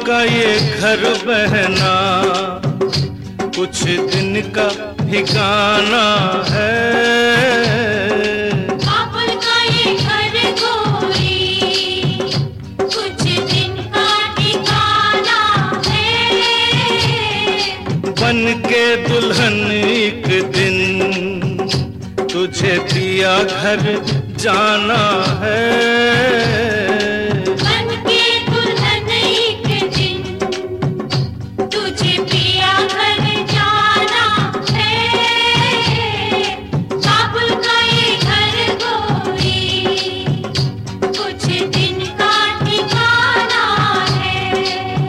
का ये घर बहना कुछ दिन का ठिकाना है। बाबुल का ये घर गोरी कुछ दिन का ठिकाना है। बन के दुल्हन एक दिन तुझे पिया घर जाना है। बन के दुल्हन एक दिन तुझे पिया घर जाना है। बाबुल का ये घर गोरी कुछ दिन का ठिकाना है।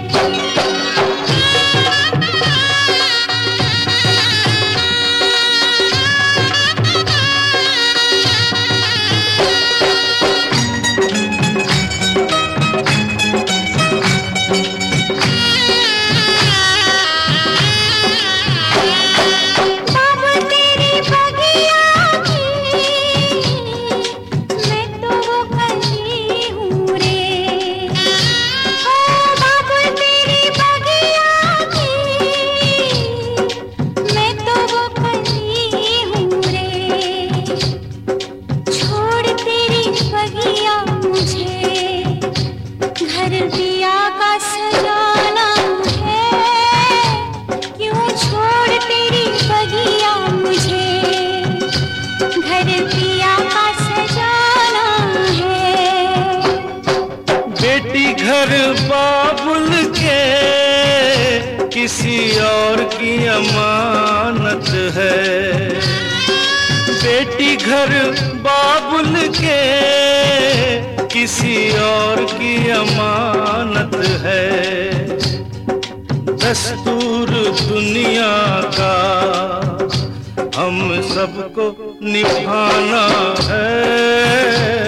घर बाबुल के किसी और की अमानत है। बेटी घर बाबुल के किसी और की अमानत है। दस्तूर दुनिया का हम सबको निभाना है।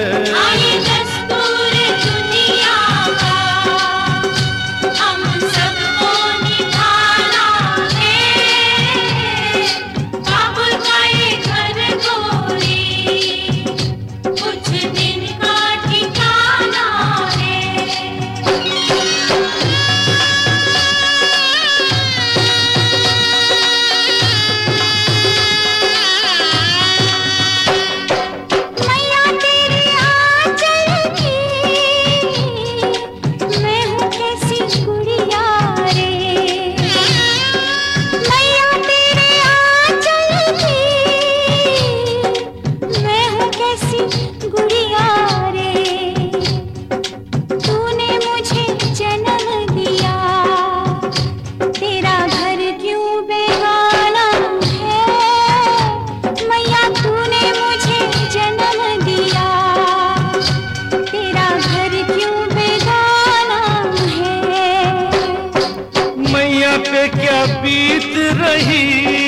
पे क्या बीत रही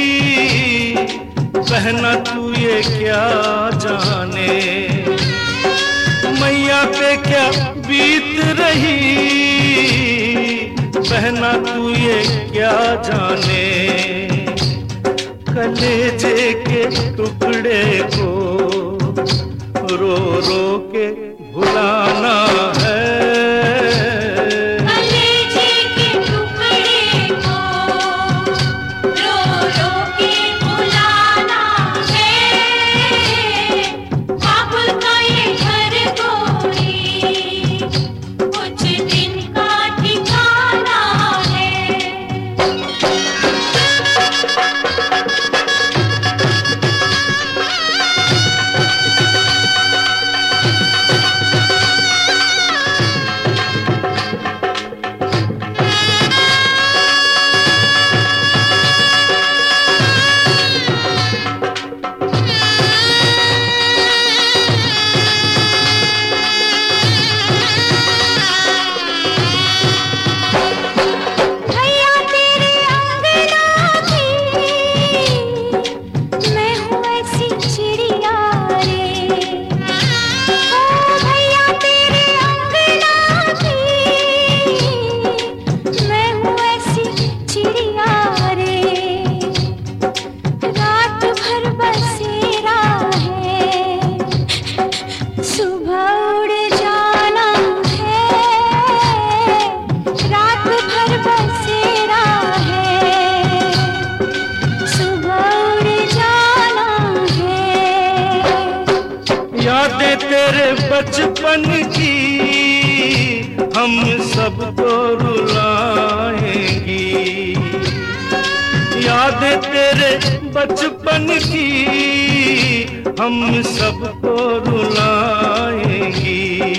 बहना तू ये क्या जाने। मैया पे क्या बीत रही बहना तू ये क्या जाने। कलेजे के टुकड़े को रो रो के भुलाना है। तेरे बचपन की हम सबको रुलाएंगी। यादें तेरे बचपन की हम सबको रुलाएंगी।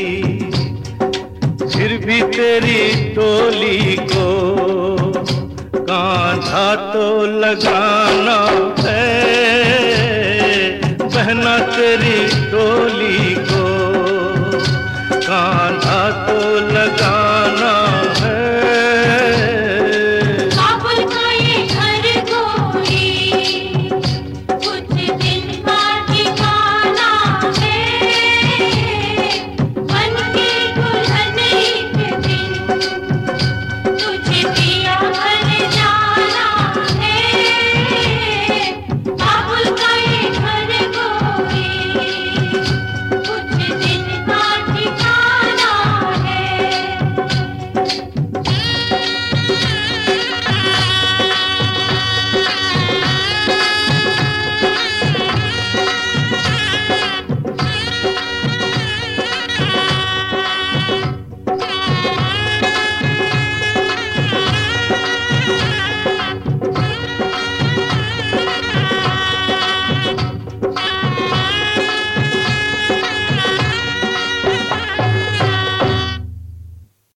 फिर भी तेरी टोली को कांधा तो लगाना